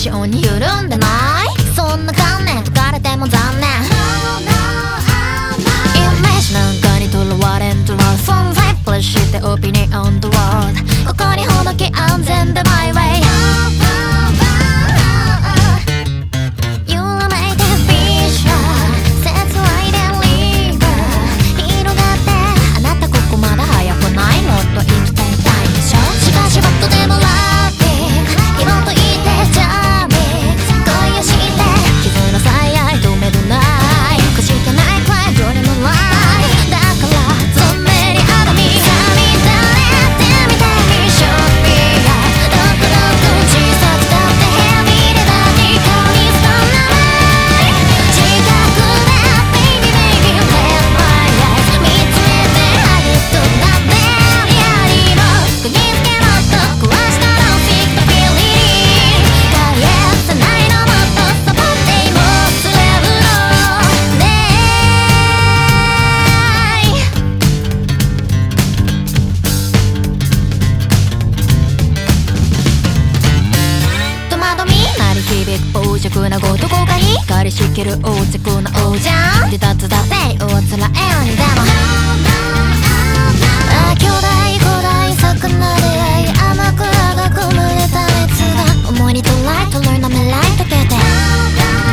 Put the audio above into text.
性に緩んでない？そんな観念解かれても残念。イメージなんかにとらわれんとら存在プレッシしてオピニオンドワード、ここにほどき安全でマイウェイ。傍若なごとこが光りしきる大勢な王者離脱だっておつらえにでも兄弟古代魚であい甘くがくむれた熱が思いにとらいとろいなめらい溶けて